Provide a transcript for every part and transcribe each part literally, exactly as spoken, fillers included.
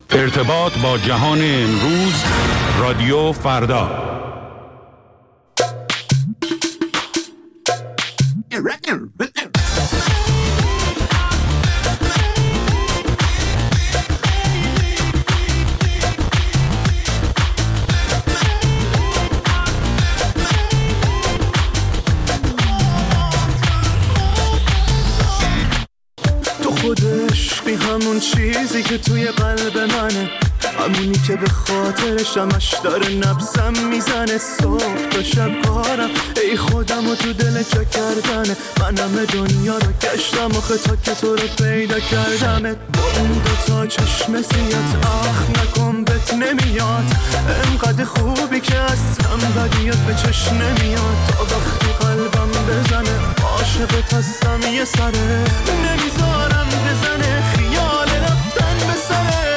ارتباط با جهان امروز، رادیو فردا. تو خودش بی همون چیزی که توی قلب منه، همونی که به خاطرش همش داره نبضم میزنه. صبح تا شب کارم ای خودم و تو دل جا کردنه. من همه دنیا رو گشتم آخه تا که تو رو پیدا کردمه. با اون دوتا چشم سیات آخ نکن بهت نمیاد، انقدر خوبی که اصلا بدیات به چشم نمیاد. تا وقتی قلبم بزنه عاشقت هستم یه سره، نمیذارم بزنه خیال رفتن به سره.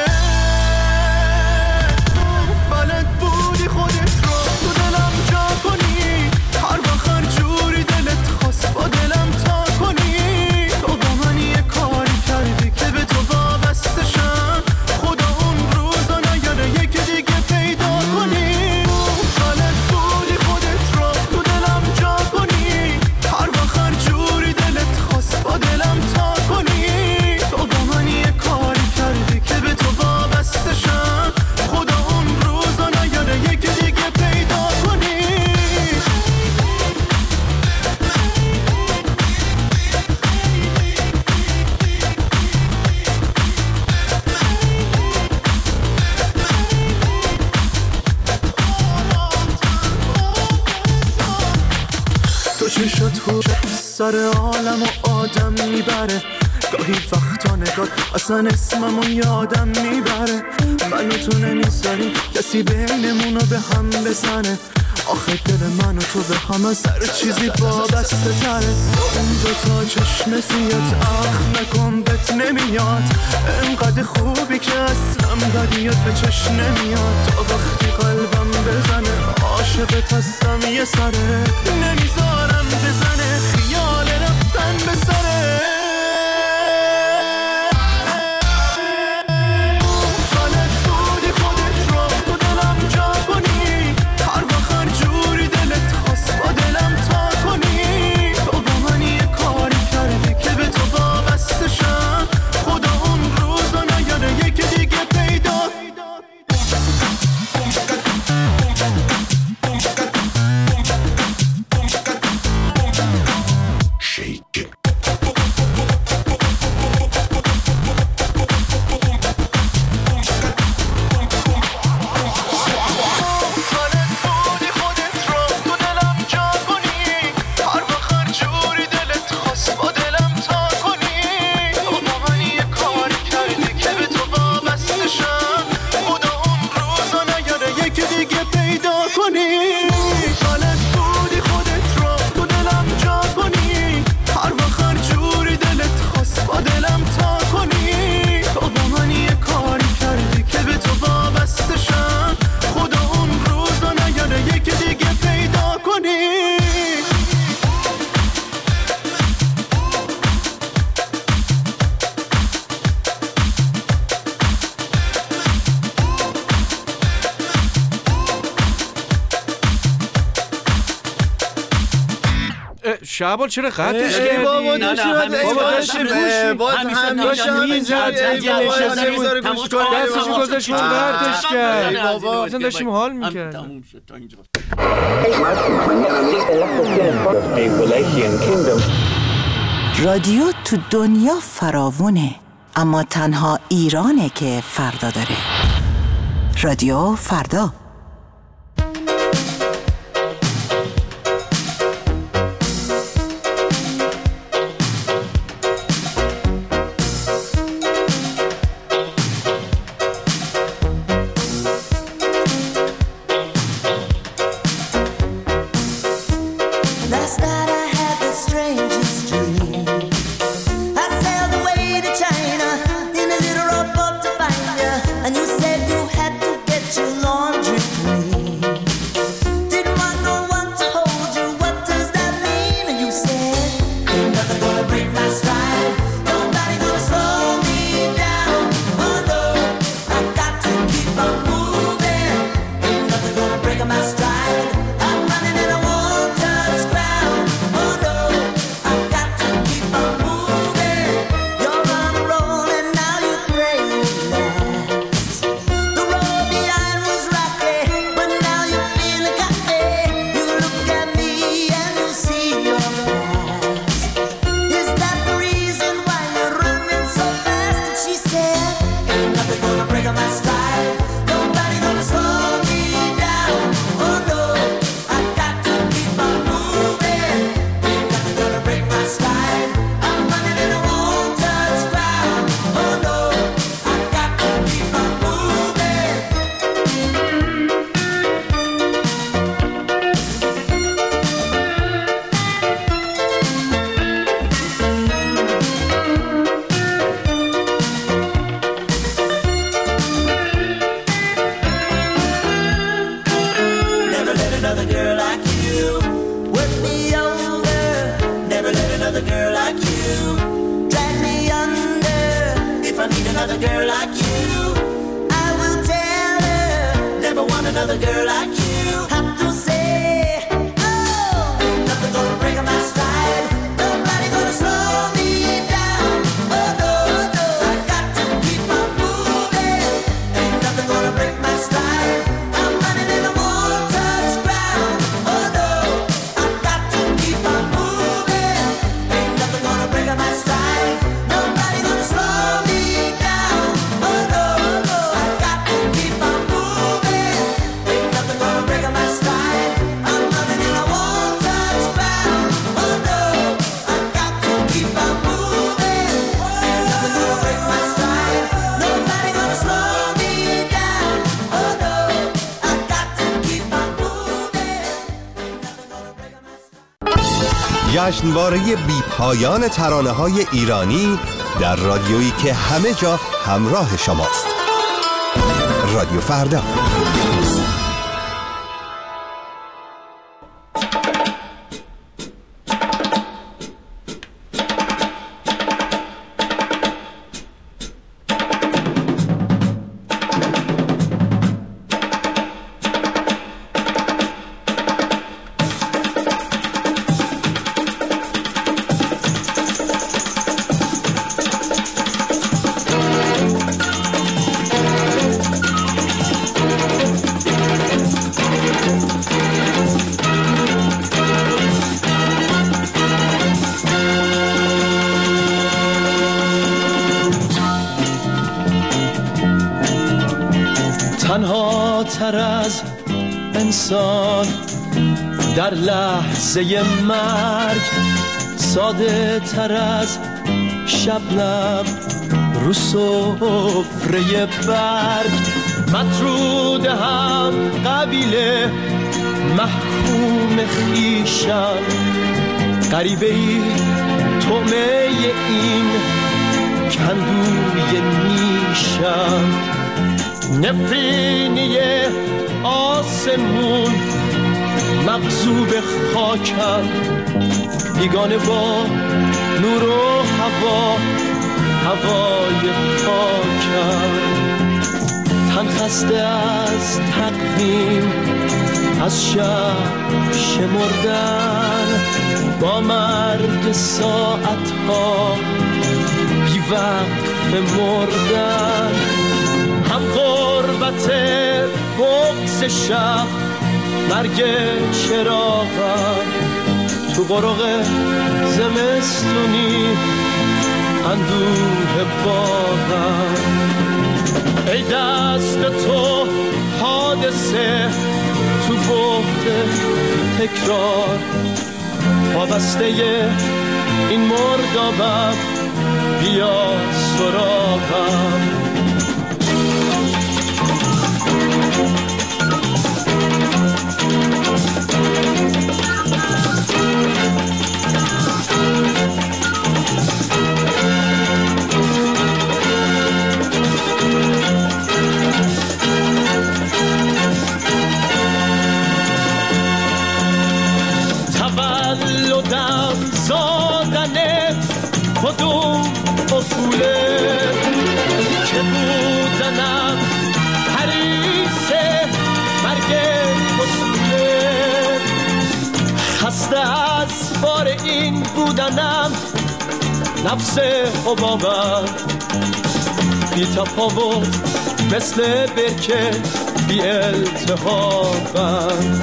بلد بودی خودت رو تو دلم جا کنی، هر وقت هر جوری دلت خواست با دلم تا کنی. تو با من یه کاری کردی که به تو وابسته شم، خدا اون روزا نیاره یکی دیگه پیدا کنی. بلد بودی خودت رو تو دلم جا کنی، هر وقت هر جوری دلت خواست با دلم تا کنی. تو با من یه کاری کردی که به تو وابسته شم، خدا اون روزا نیاره یکی دیگه پیدا کنی. تو چشات هوش سر عالم و آدم میبره، گاهی وقتا نگات اصلا اسممو یادم میبره. منو تو نمیذاری کسی بینمونو به هم بزنه، آخه دل من و تو به هم از هر چیزی وابسته تره. اون دوتا چشم سیات آخ نکن بهت نمیاد، انقدر خوبی که اصلا بدیات به چشم نمیاد. تا وقتی قلبم بزنه عاشقت هستم یه سره، نمیذارم بزنه خیال رفتن به سره. شعبان چرا قطعش کردی؟ بابا داشتیم بابا دستشو گذاشت رو قطعش کرد بابا اصلا داشتیم حال میکردیم. رادیو تو دنیا فراوونه، اما تنها ایرانه که فردا داره. رادیو فردا. And you said you had to get your laundry Ain't nothing gonna break my style. Nobody gonna slow me down. Oh no, I got to keep on moving. Ain't nothing gonna break my style. I'm running and I won't touch ground. Oh no, I got to keep on moving. Never let another girl like you work me over. Never let another girl like you drag me under. If I need another girl like you, I will tell her. Never want another girl like you. Have to say, oh, ain't nothing gonna break my style. Nobody gonna slow me down. Oh no, no, I got to keep on moving. Ain't nothing gonna break my style. I'm running and I won't touch ground. Oh no, I got to keep on moving. Ain't nothing gonna break my style. Nobody gonna slow me down. Oh no, no, I got to keep on moving. Ain't nothing gonna break my style. I'm running and I won't touch ground. Oh no, I got to keep on moving. Ain't nothing gonna break my style. Nobody gonna slow me down. Oh no, I got to keep on moving. Ain't nothing gonna break my style. جشنواره بی پایان ترانه‌های ایرانی در رادیویی که همه جا همراه شماست. رادیو فردا. تنها تر از انسان در لحظه مرگ، ساده تر از شبنم رو سفره برگ، مطرود هم قبیله محکوم خیشم، غریبه ای طعمه این کندوی نیشم، نفرینی آسمون مغصوب خاکم، بیگانه با نور و هوا هوای پاکم، تن خسته از تقویم از شب شمردن، با مرگ ساعتها بی وقف مردن، هم غربت بغض شب مرگ چراغم، تو قرق زمستونی اندوه باغم، ای دست تو حادثه تو بعد تکرار، وابسته این مردابم بیا سراغم. تولدم زادن کدوم اصوله که بودنم حریص مرگ اصوله، خسته از بار این بودنم نفس حبابم، بی تفاوت مثل برکه بی التهابم،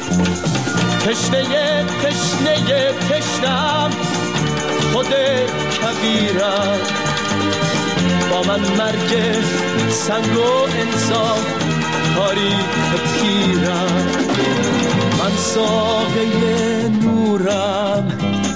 تشنه تشنه تشنم خود کبیرم، با من مرگ سنگ و انسان تاریخ پیرم. من ساقه نورم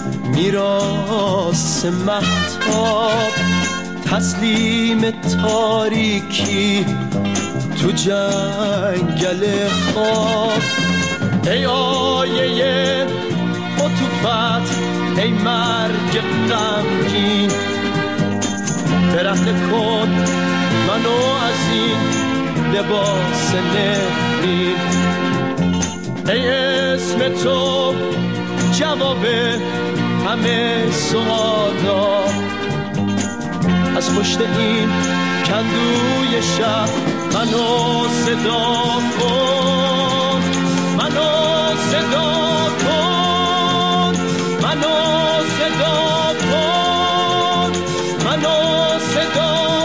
میراث مهتاب، تسلیم تاریکی تو جنگل خواب. ای آیه عطوفت، ای مرگ غمگین، برهنه کن منو از این لباس نفرین. ای اسم تو جواب همه سوالا، از پشت این کندوی شب منو صدا کن، منو صدا کن، منو صدا کن، منو صدا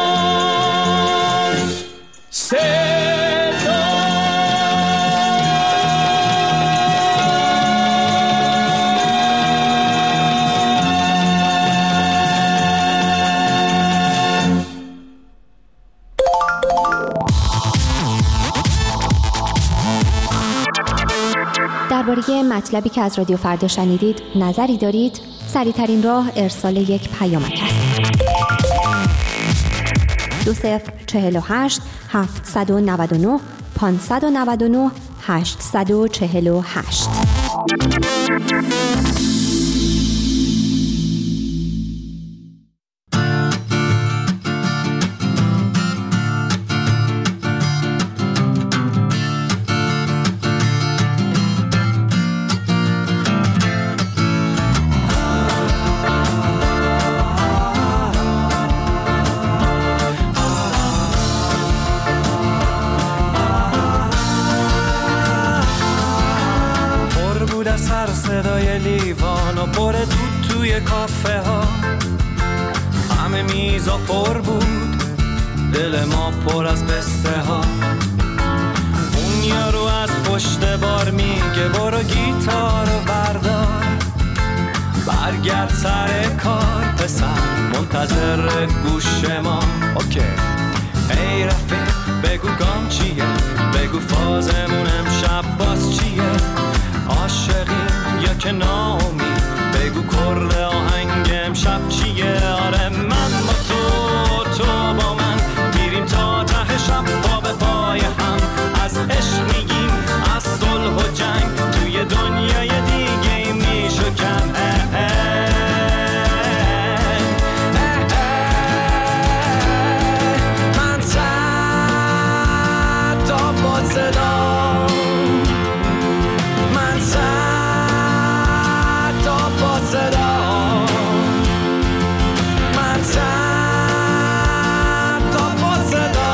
کن. صدا درباره مطلبی که از رادیو فردا شنیدید نظری دارید؟ سریع‌ترین راه ارسال یک پیامک است. دو صفر چهل و هشت هفتصد و نود و نه پانصد و نود و نه هشتصد و چهل و هشت. صدای لیوان و پر دود توی کافه ها، همه میزا پر بود، دل ما پر از قصه ها. اون یارو از پشت بار میگه برو گیتارو بردار، برگرد سر کار پسر منتظر گوش ما. اوکی ای رفیق بگو گام چیه، بگو فازمون امشب باز چیه، عاشقی یا که نامی، بگو کرد آهنگ امشب چیه. آره من با تو، تو با من، میریم تا ته شب پا به پای هم، از عشق میگیم از صلح و جنگ، توی دنیای دیگه میشکن. من صد تا با صدا، من صد تا با صدا، من صد تا با صدا،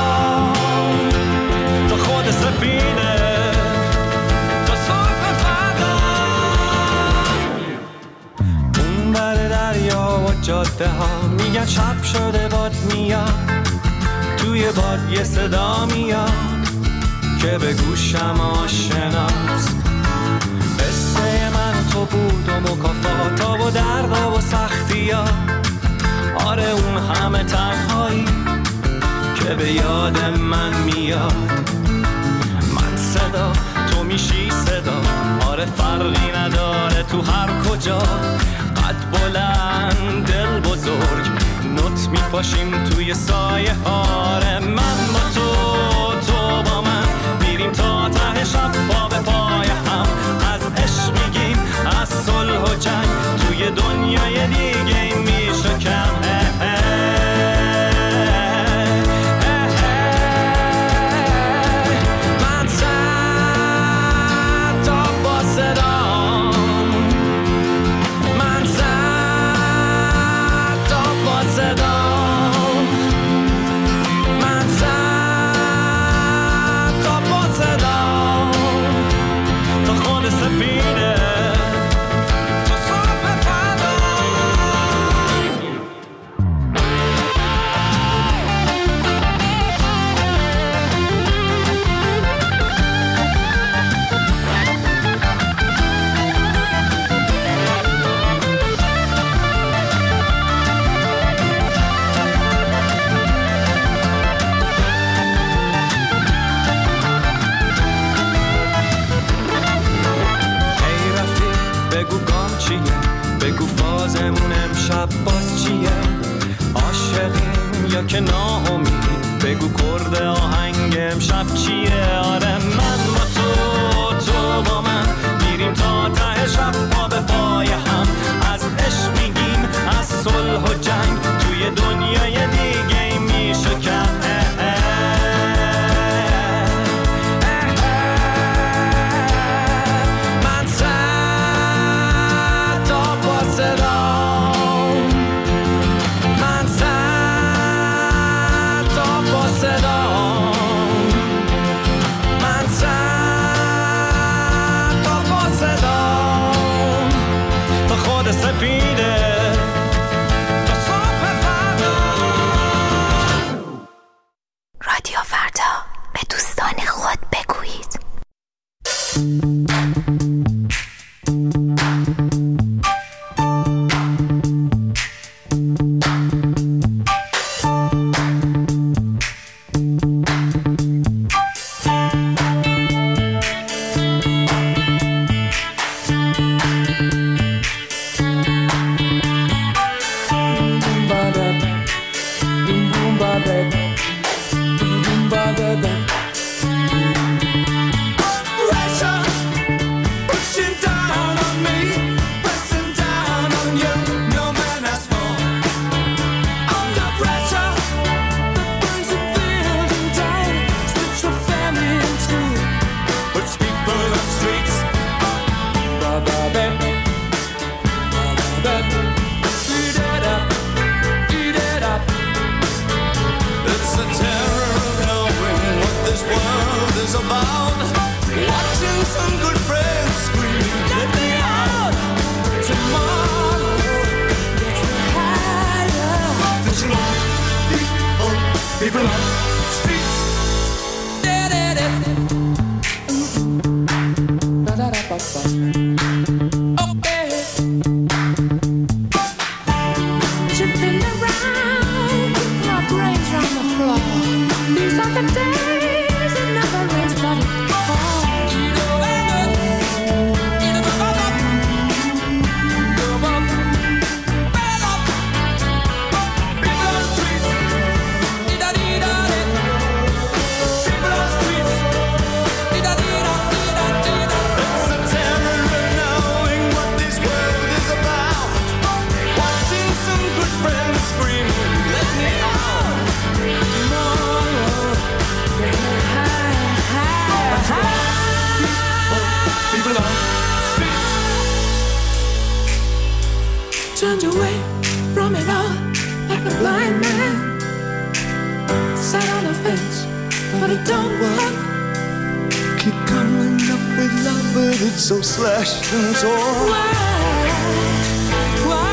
تا خود سفینه تا صبح فردا. اون بر دریا و جاده ها میگن شب شده باد میاد، توی باد یه صدا میاد که به گوشم آشناست. قصه من تو بود و مکافاتا و دردا و سختی ها، آره اون همه تنهایی که به یاد من میاد. من صدا تو میشی صدا، آره فرقی نداره تو هر کجا، قد بلند دل بزرگ نوت میپاشیم توی سایه ها. آره من با تو، تو با من، میریم تا ته شب پا به پای هم، از عشق میگیم از صلح و جنگ، توی دنیای دیگه میشکم. من صد تا با صدا، من صد تا با صدا، من صد Turned away from it all like a blind man. Sat on a fence, but it don't work. Keep coming up with love, but it's so slashed and torn. Why? Why?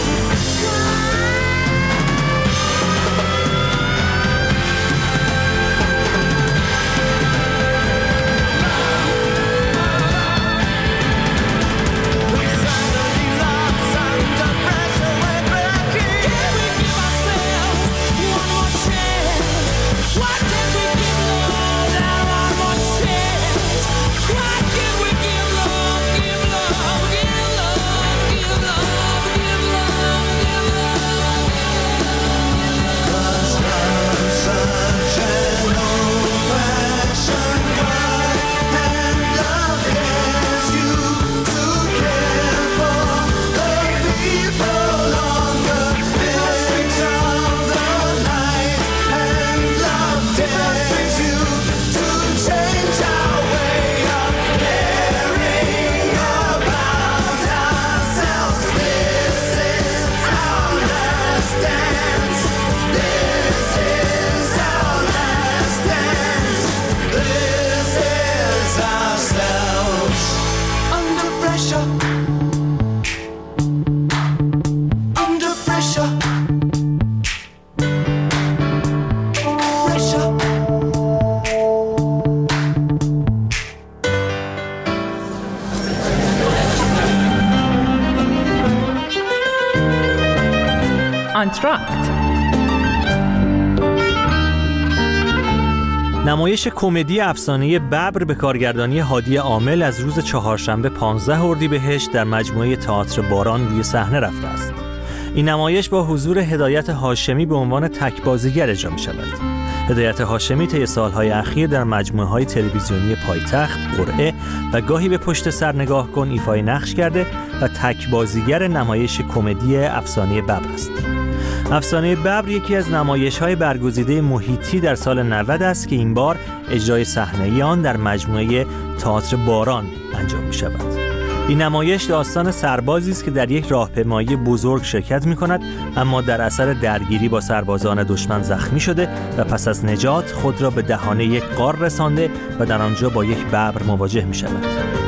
نمایش کمدی افسانه ببر به کارگردانی هادی عامل از روز چهارشنبه پانزده اردیبهشت در مجموعه تئاتر باران روی صحنه رفته است. این نمایش با حضور هدایت هاشمی به عنوان تک بازیگر اجرا می شود. هدایت هاشمی طی سالهای اخیر در مجموعه‌های تلویزیونی پایتخت، قرعه و گاهی به پشت سر نگاه کن ایفای نقش کرده و تک بازیگر نمایش کمدی افسانه ببر است. افسانه ببر یکی از نمایش‌های برگزیده محیطی در سال نود است که این بار اجرای صحنه‌ای آن در مجموعه تئاتر باران انجام می‌شود. این نمایش داستان سربازی است که در یک راهپیمایی بزرگ شرکت می‌کند، اما در اثر درگیری با سربازان دشمن زخمی شده و پس از نجات خود را به دهانه یک غار رسانده و در آنجا با یک ببر مواجه می‌شود.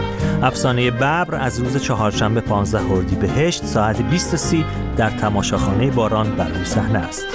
افسانه ببر از روز چهارشنبه پانزده اردیبهشت ساعت بیست و سی در تماشاخانه باران بر روی صحنه است.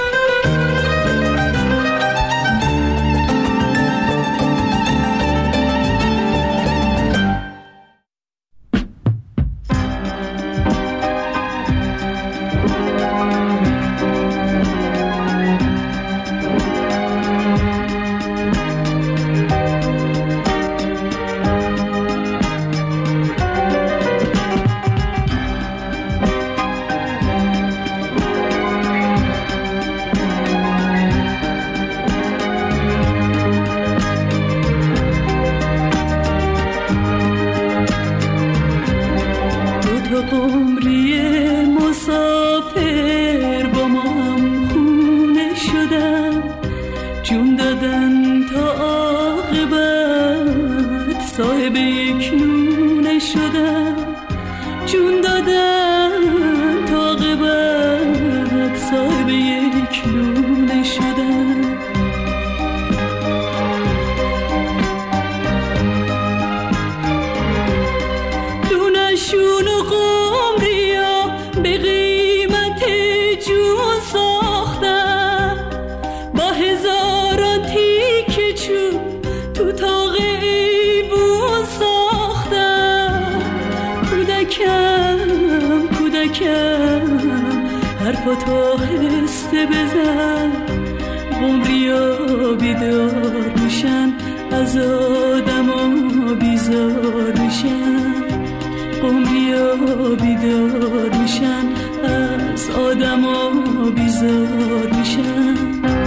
حرفاتو آهسته بزن، قمریا بیدار میشن، از آدما بیزار میشن. قمریا بیدار میشن، از آدما بیزار میشن.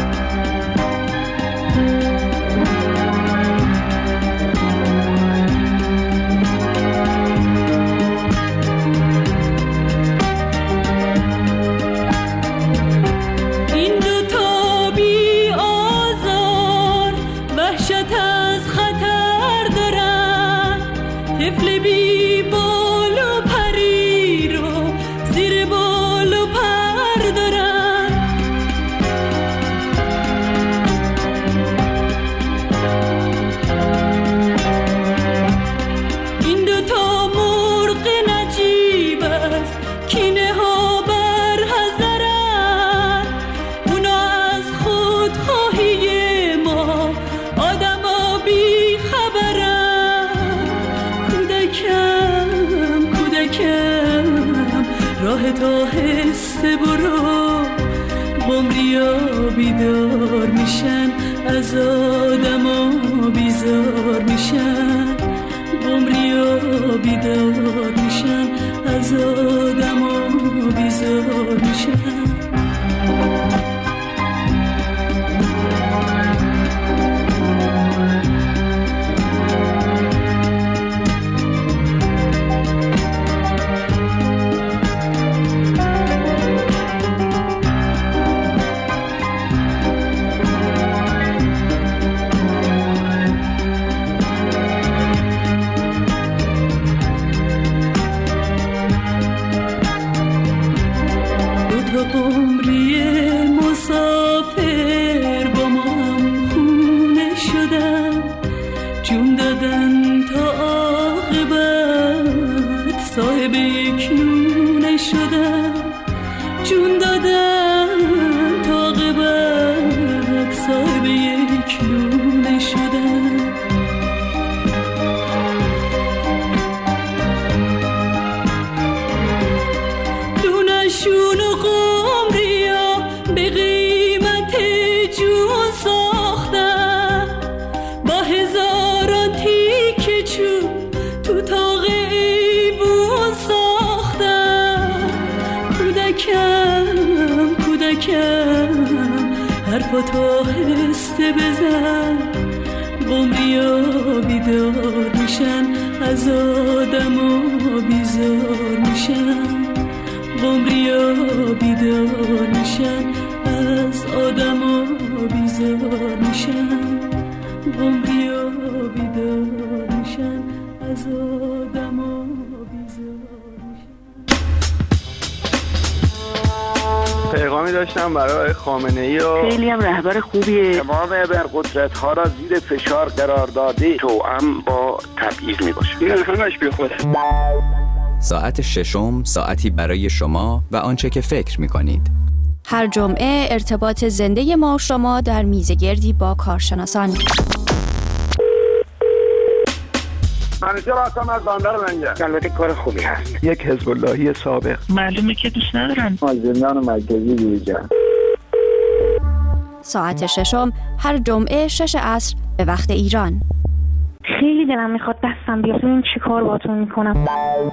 آهسته برو، قمریا بیدار میشن، از آدما بیزار میشن. قمریا بیدار میشن، از آدما بیزار میشن. قمری مسافر با ما هم خونه شدن، جون دادن تا عاقبت صاحب یک نونه شدن. جون دادن تا عاقبت صاحب یک نونه شدن. دونشون و حرفاتو آهسته بزن، قمریا بیدار میشن، از آدما بیزار میشن. قمریا بیدار میشن، از آدما بیزار میشن. قمریا بیدار میشن، از آدما بیزار میشن. پیغامی داشتم برای خامنه‌ای و خیلی هم رهبر خوبیه. تمام ابرقدرت ها را زیر فشار قرار داده، توأم با تبعیض می باشه. این همش بی خوده. ساعت ششم ساعتی برای شما و آنچه که فکر می کنید. هر جمعه ارتباط زنده ما و شما در میزگردی با کارشناسان. منیجر هستم از بندر منجر. البته کار خوبی هست. یک حزب اللهی سابق. معلومه که دوست ندارن. از زندان مرکزی بیرون. ساعت ششم هر جمعه شش عصر به وقت ایران. خیلی دلم میخواد دستم بیاد، ببین چی کار باهاتون میکنم.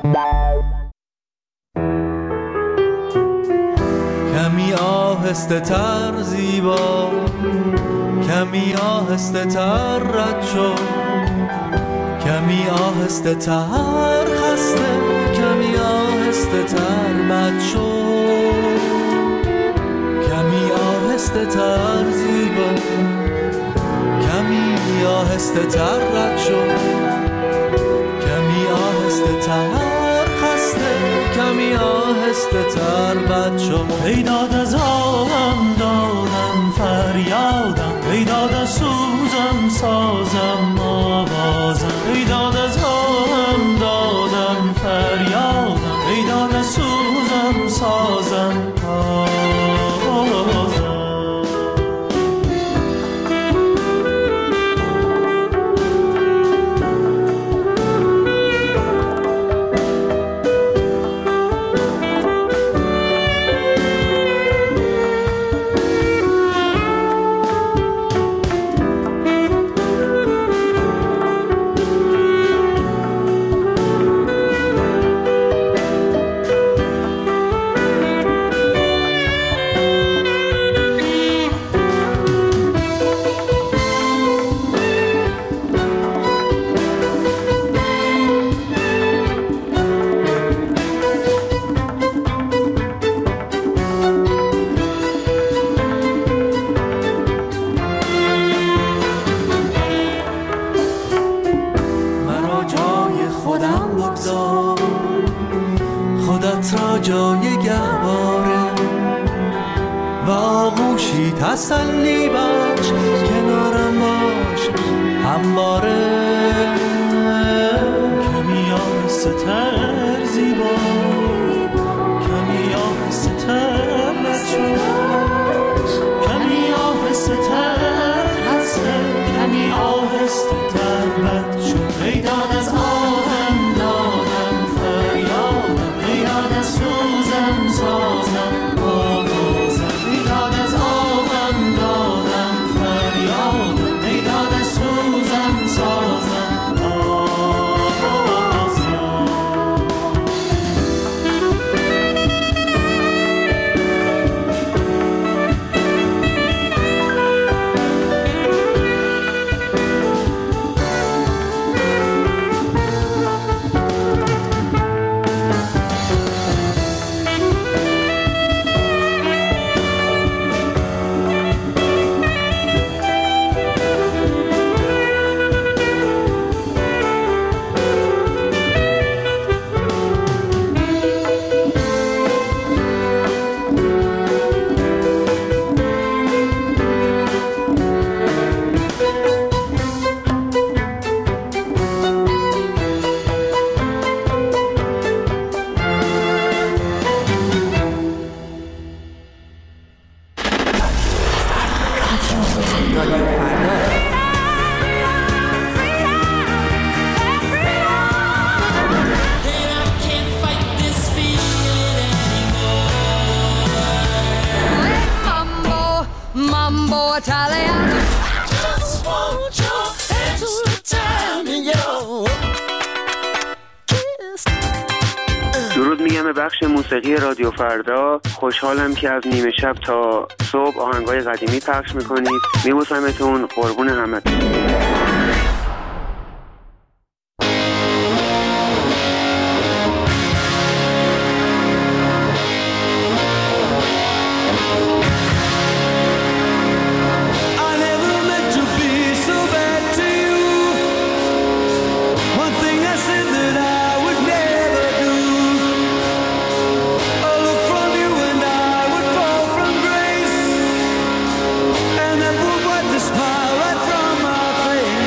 کمی آهسته تر زیبا، کمی آهسته تر رد شو، کمی آهسته تر خسته، کمی آهسته تر بد شو، کمی آهسته تر زیبا، کمی آهسته تر رد شو، کمی آهسته تر خسته، کمی آهسته تر بد شو. ای داد از آهم دادم فریادم، ای داد از سوزم سازم آوازم، ای داد از آهم دادم فریادم، ای داد از سوزم سازم آوازم. تسلی بخش کنارم باش همواره کمی آهسته تر زیبا کمی آهسته تر رد کمی آهسته تر خسته کمی آهسته تر بد شد ای داد از آدم دادم فریادم ای داد از سوزم سازم آوازم ای داد از آدم دادم فریادم ای داد از سوزم سازم آوازم درود میگم به بخش موسیقی رادیو فردا. خوشحالم که از نیمه شب تا صبح آهنگای قدیمی پخش میکنید. میبوسمتون، قربون همتون. Smile right from my face.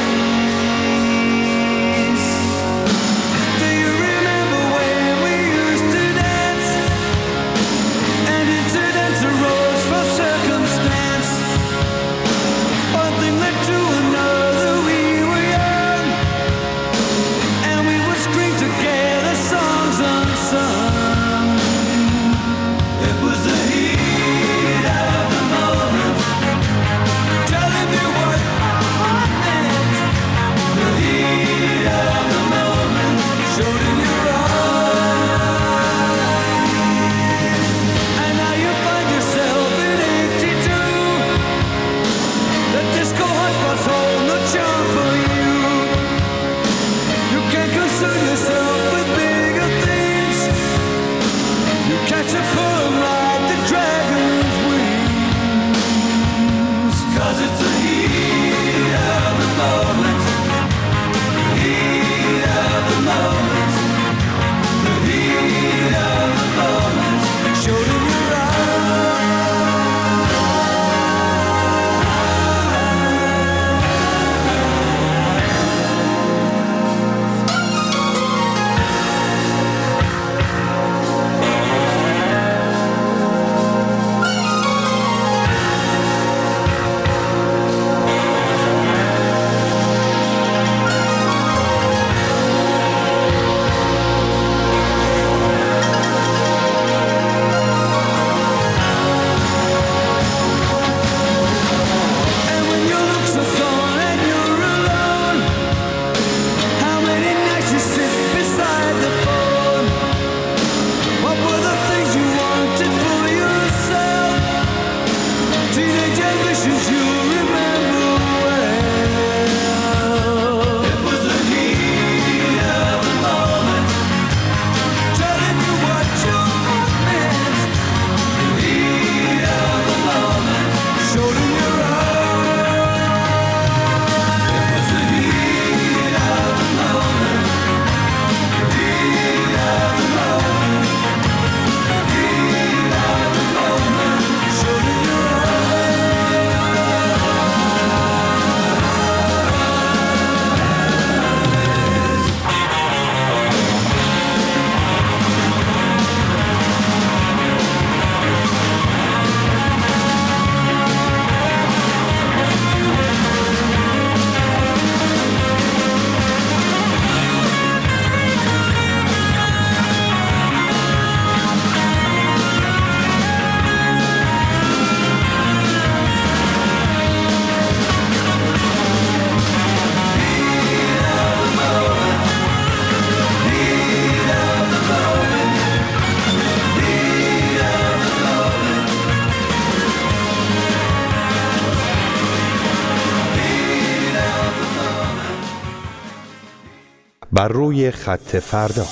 بر روی خط فردا.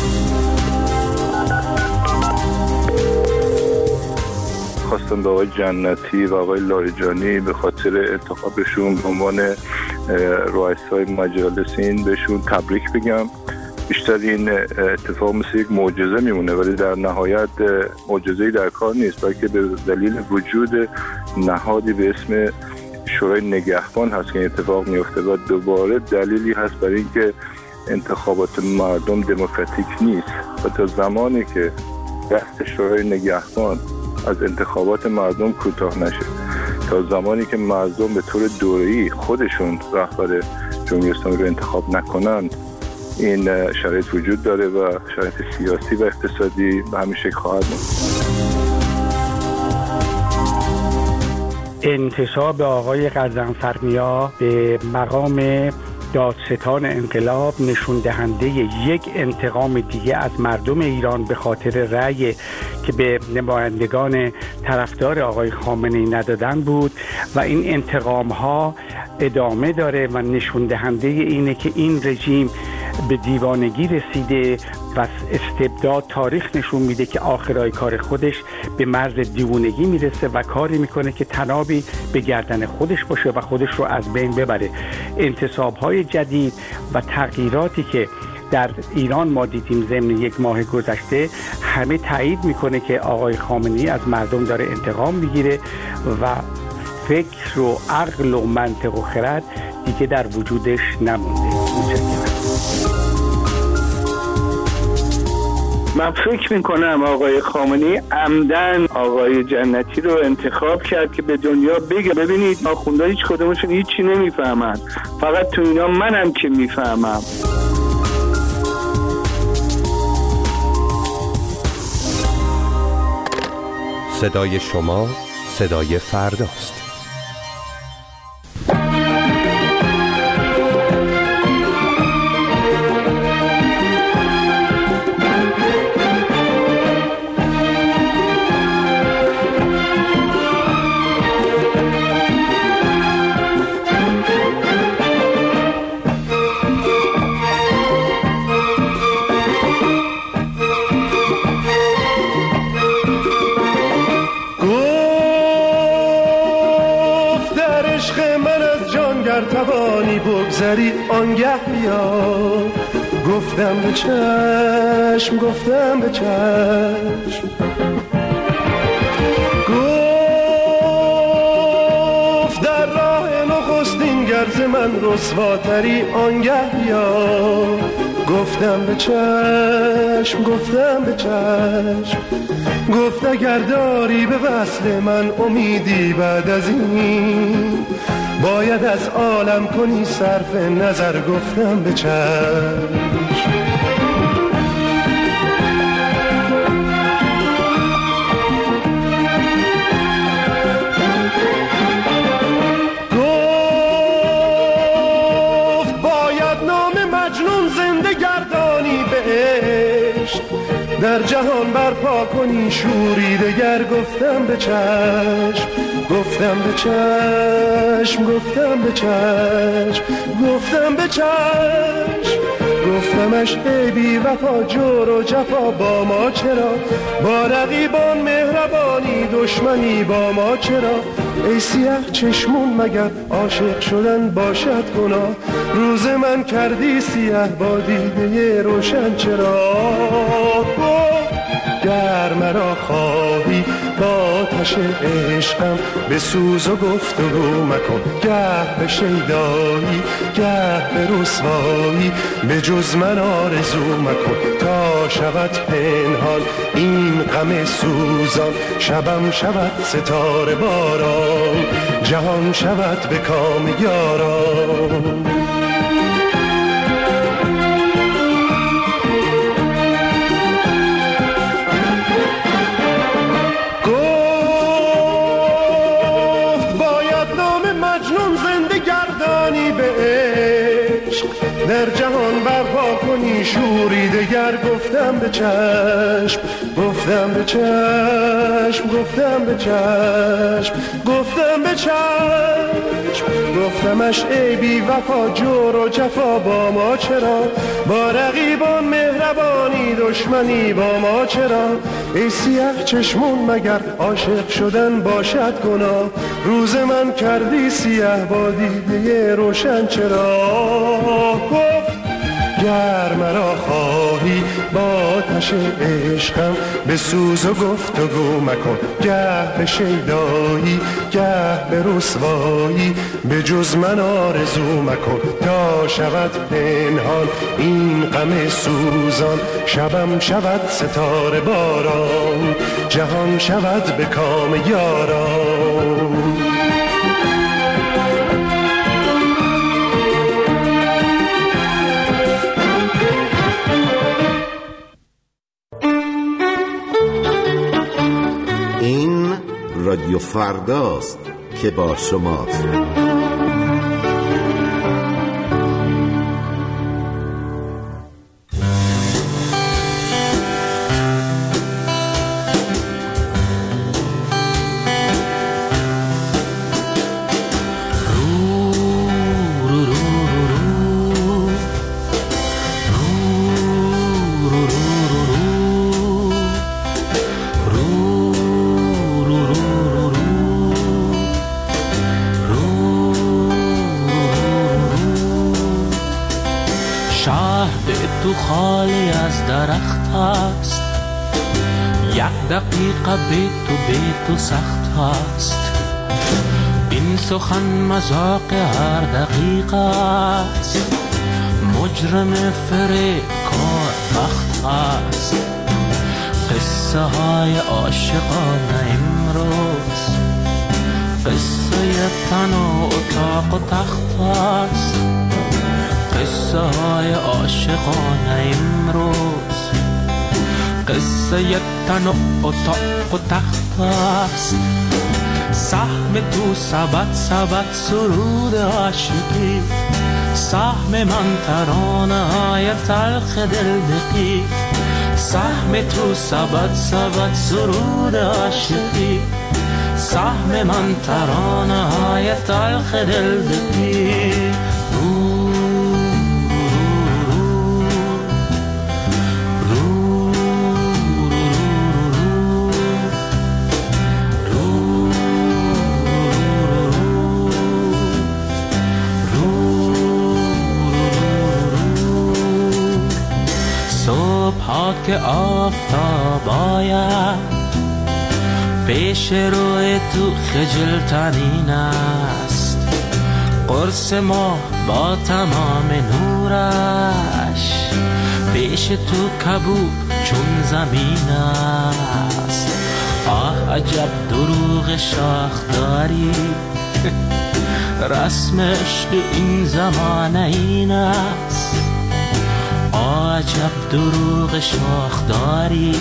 خواستم به آقای جنتی و آقای لاریجانی به خاطر انتخابشون به عنوان رؤسای مجالس این بهشون تبریک بگم. بیشتر این اتفاق مثل یک معجزه میمونه، ولی در نهایت معجزه‌ای در کار نیست، بلکه به دلیل وجود نهادی به اسم شورای نگهبان هست که این اتفاق میفته و دوباره دلیلی هست برای اینکه انتخابات مردم دموکراتیک نیست و تا زمانی که دست شورای نگهبان از انتخابات مردم کوتاه نشه، تا زمانی که مردم به طور دوره‌ای خودشون رهبر جمهوری اسلامی رو انتخاب نکنند، این شرایط وجود داره و شرایط سیاسی و اقتصادی به همین شکل خواهد بود. انتصاب آقای غضنفرنیا به مقام دادستان انقلاب نشون دهنده یک انتقام دیگه از مردم ایران به خاطر رأی که به نمایندگان طرفدار آقای خامنه‌ای ندادن بود و این انتقام ها ادامه داره و نشون دهنده اینه که این رژیم به دیوانگی رسیده و استبداد تاریخ نشون میده که آخرای کار خودش به مرز دیوانگی میرسه و کاری میکنه که تنابی به گردن خودش باشه و خودش رو از بین ببره. انتصاب‌های جدید و تغییراتی که در ایران ما دیدیم ضمن یک ماه گذشته همه تایید میکنه که آقای خامنه‌ای از مردم داره انتقام میگیره و فکر و عقل و منطق و خرد دیگه در وجودش نمونده. من فکر میکنم آقای خامنه‌ای عمدن آقای جنتی رو انتخاب کرد که به دنیا بگه ببینید آخوندا هیچ کدومشون هیچی نمیفهمن، فقط تو اینا منم که میفهمم. صدای شما صدای فرداست. بگذری آنگه بیا، گفتم به چشم گفتم به چشم، گفت در راه نخستین گرز من رسواتری آنگه بیا، گفتم به چشم گفتم به چشم، گفت اگر داری به وصل من امیدی بعد از این باید از عالم کنی صرف نظر، گفتم به چشم. گفت باید نام مجنون زنده گردانی به عشق، در جهان برپا کنی شوری دگر، گفتم به چشم گفتم به چشم گفتم به چشم گفتم به چشم، گفتمش ای بی وفا جور و جفا با ما چرا، با رقیبان مهربانی دشمنی با ما چرا، ای سیاه چشمون مگر عاشق شدن باشد گناه، روز من کردی سیاه با دیده روشن چرا، گر مرا خواهی با آتش عشقم به سوز و گفتگو مکن، گه به شیدایی گه به رسوایی به جز من آرزو مکن، تا شود پنهان این غم سوزان، شبم شود ستاره باران، جهان شود به کام یاران. در جهان برپا کنی شوری دگر گفتم به چشم گفتم به چشم گفتم به چشم گفتم به چشم گفتمش ای بی وفا جور و جفا با ما چرا با رقیبان مهربانی دشمنی با ما چرا ای سیاه چشمون مگر عاشق شدن باشد گناه روز من کردی سیاه با دیده روشن چرا گفت گر مرا خواهی با آتش عشقم به سوز و گفتگو مکن گه به شیدایی گه به رسوایی به جز من آرزو مکن تا شود پنهان این غم سوزان شبم شود ستاره باران جهان شود به کام یاران رادیو فرداست که با شماست. دقیقه به تو به تو سخت هست این سخن مذاق هر دقیقه است مجرم فریب کار بخت هست قصه های عاشقانه امروز قصه تن و اتاق و تخت هست قصه های عاشقانه امروز قصه تن و اتاق و تخت است سهم تو سبت سبت سرود عاشقی سهم من ترانه های تلخ دل دقی سهم تو سبت سبت سرود عاشقی سهم من ترانه های تلخ دل دقی که آفتاب آید پیش روی تو خجلترین است قرص ما با تمام نورش پیش تو کبود چون زمین است آه عجب دروغ شاخ داری رسم عشق این زمانه این است عجب دروغ شاخ داری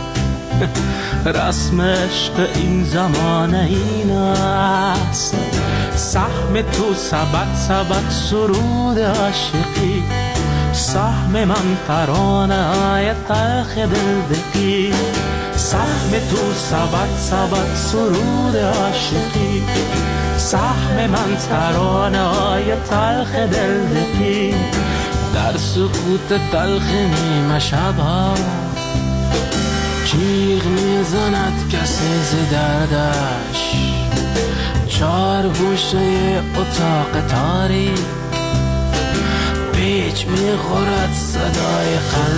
رسم عشق این زمانه این است سهم تو سبت سبت سرود عاشقی سهم من ترانه های تلخ دل دقی سهم تو سبت سبت سرود عاشقی سهم من ترانه های تلخ دل دقی در سکوت تلخ نیمه شبها جیغ میزند کسی ز دردش چار گوشه اتاق تاریک پیچ میخورد صدای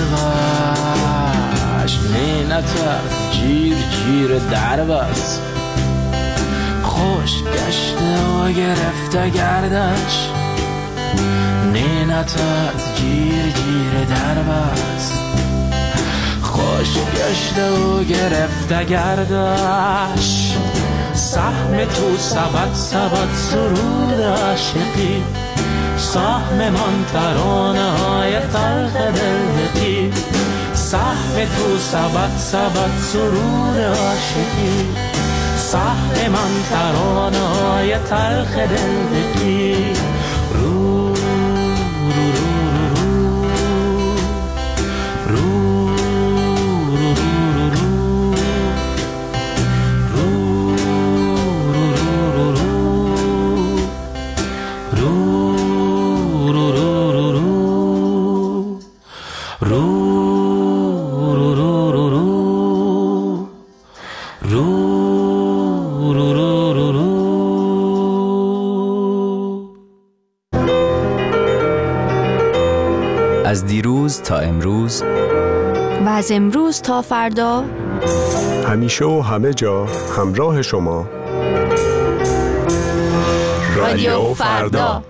قلبش نینت جیر جیر درب است خوش گشته و گرفته گردش نینت از جیر جیر درب است خوش گشته و گرفته گردش سهم تو سبت سبت سرود عاشقی سهم من ترانه های تلخ دلدقی سهم تو سبت سبت سرود عاشقی سهم من ترانه های تلخ دلدقی رو رو رو رو از دیروز تا امروز و از امروز تا فردا، همیشه و همه جا همراه شما. رادیو فردا.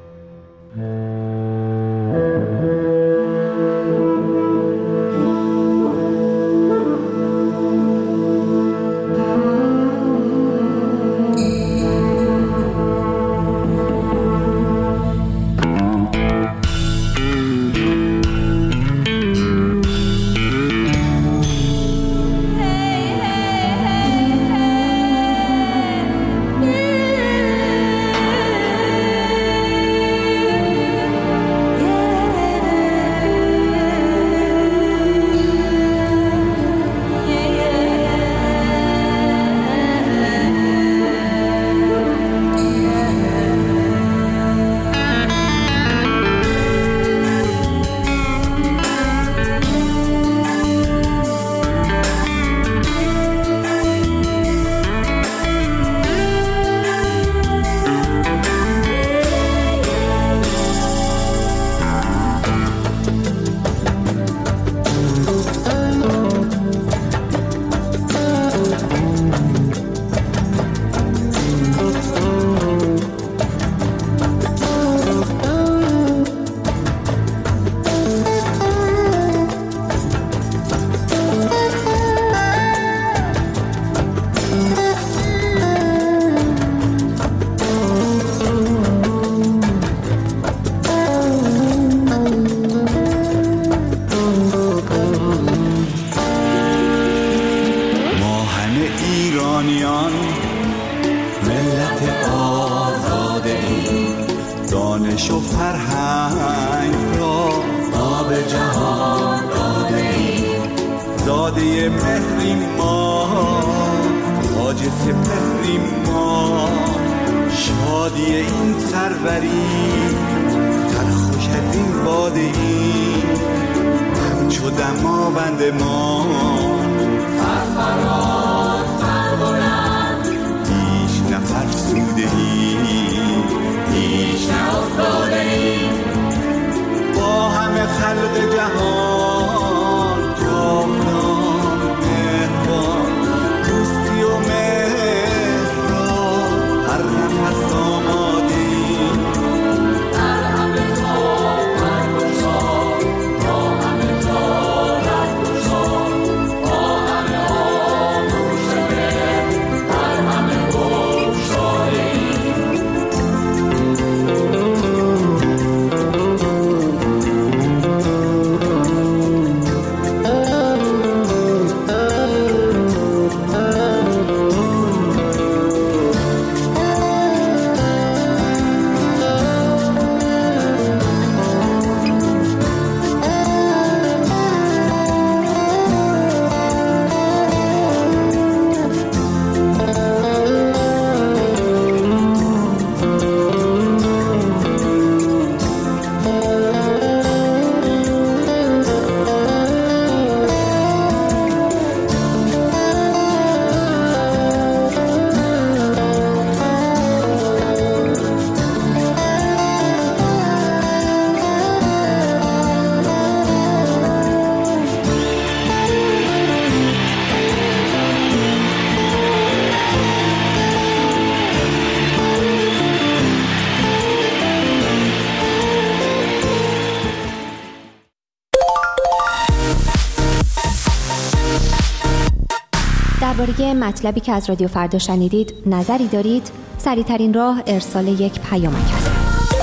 درباره مطلبی که از رادیو فردا شنیدید نظری دارید؟ سریع‌ترین راه ارسال یک پیامک است.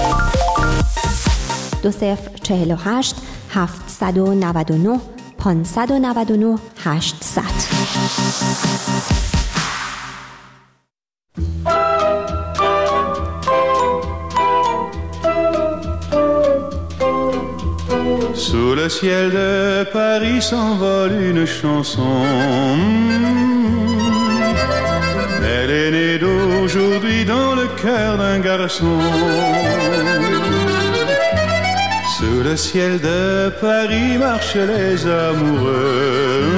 دو صفر چهل و هشت هفتصد و نود و نه پانصد و نود و نه هشتصد. Sous le ciel de Paris s'envole une chanson. Elle est née d'aujourd'hui dans le cœur d'un garçon. Sous le ciel de Paris marchent les amoureux.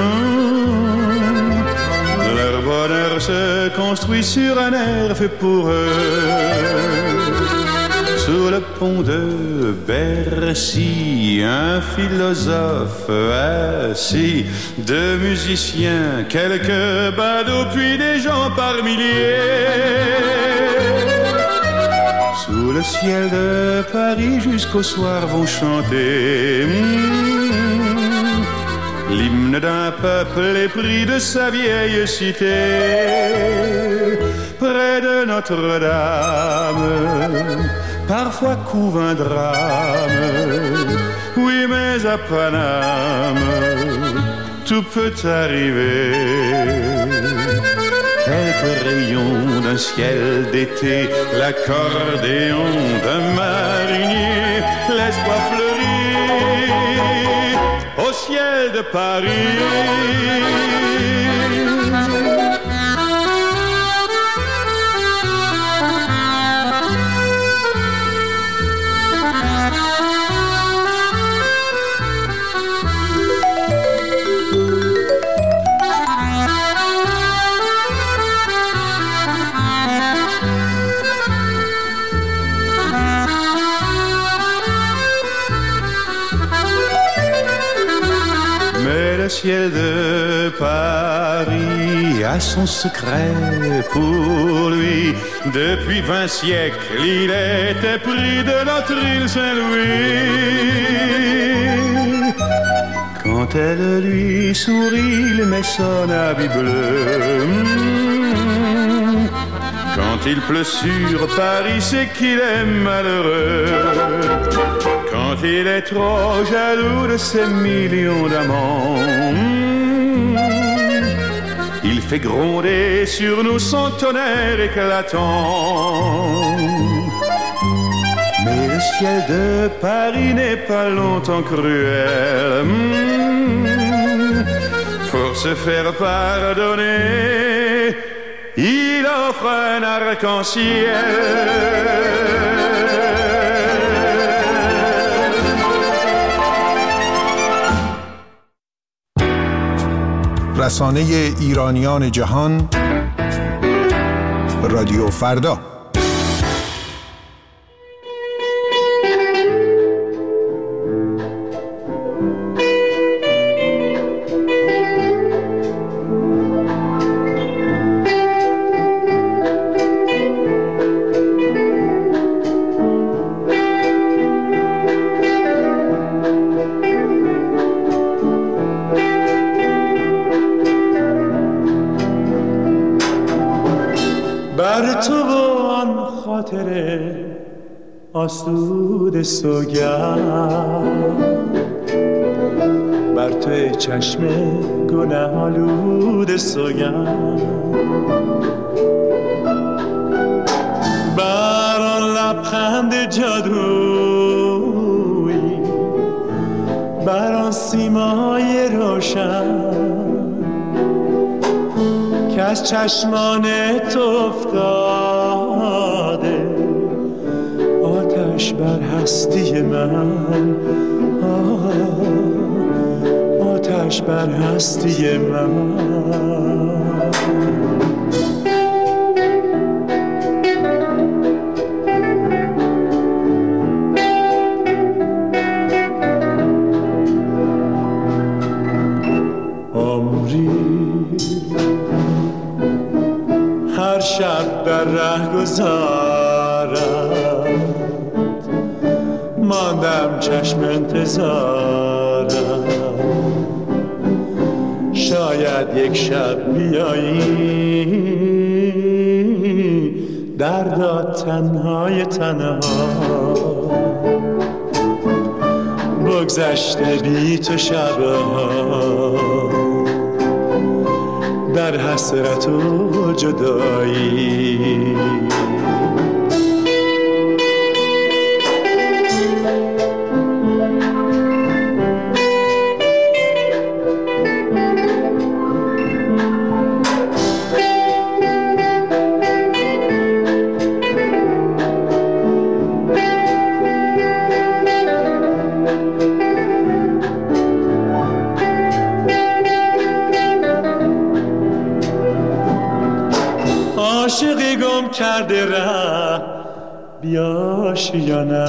Leur bonheur se construit sur un air fait pour eux. sous le pont de Bercy, un philosophe assis, deux musiciens, quelques badauds, puis des gens par milliers. Sous le ciel de Paris jusqu'au soir vont chanter mmh, l'hymne d'un peuple épris de sa vieille cité. Près de Notre-Dame, parfois couve un drame. Oui, mais à Paname, tout peut arriver. Quelques rayons d'un ciel d'été, l'accordéon d'un marinier, l'espoir fleurit au ciel de Paris. Le ciel de Paris a son secret pour lui. Depuis vingt siècles, il était pris de notre île Saint-Louis. Quand elle lui sourit, il met son habit bleu. Quand il pleut sur Paris, c'est qu'il est malheureux. Quand il est trop jaloux de ses millions d'amants, il fait gronder sur nous son tonnerre éclatant. Mais le ciel de Paris n'est pas longtemps cruel. Pour se faire pardonner, il offre un arc-en-ciel. رسانه ایرانیان جهان رادیو فردا. بر تو و آن خاطره آسود سوگند، بر تو چشم گناه آلود سوگند، بر آن لبخند جادویی، بر آن سیمای روشن که از چشمان تو افتاده، آتش بر هستی من، آتش بر هستی من. هر شب در ره گذارد، ماندم چشم انتظارم، شاید یک شب بیایی دردا تنهای تنها، بگذشته بی تو شبها در حسرت و جدایی. عاشقی گم کرده ره یا آشیانم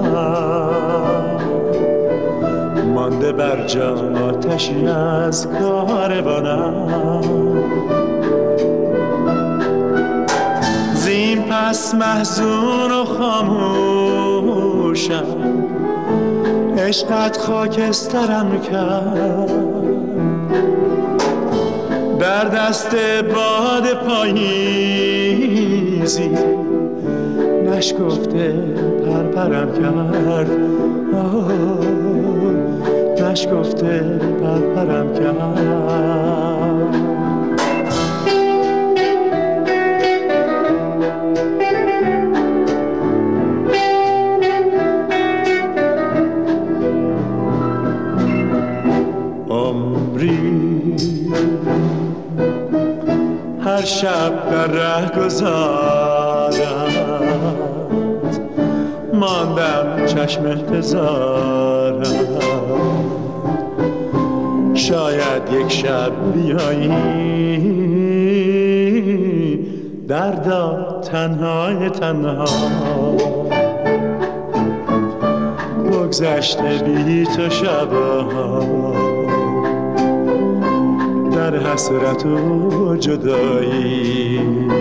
مانده بر جا آتشی از کاروانم زین پس محزون و خاموشم عشقت خاکسترم کرد در دست باد پاییزی نشکفته پرپرم کرد آه نشکفته پرپرم کرد هر شب در ره گذارت ماندم چشم انتظارت شاید یک شب بیایی دردا تنهای تنها بگذشته بی تو شبها در حسرت و جدایی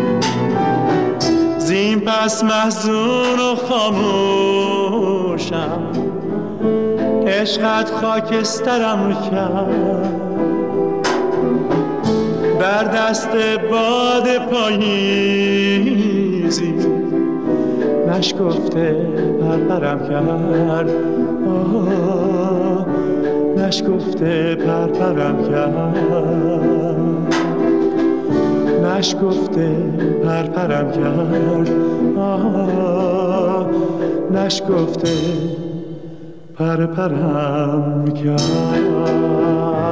زین پس محزون و خاموشم عشقت خاکسترم کرد بر دست باد پاییزی نشکفته پرپرم کرد آه نشکفته پرپرم کرد نشکفته پرپرم کرد آه نشکفته پرپرم کرد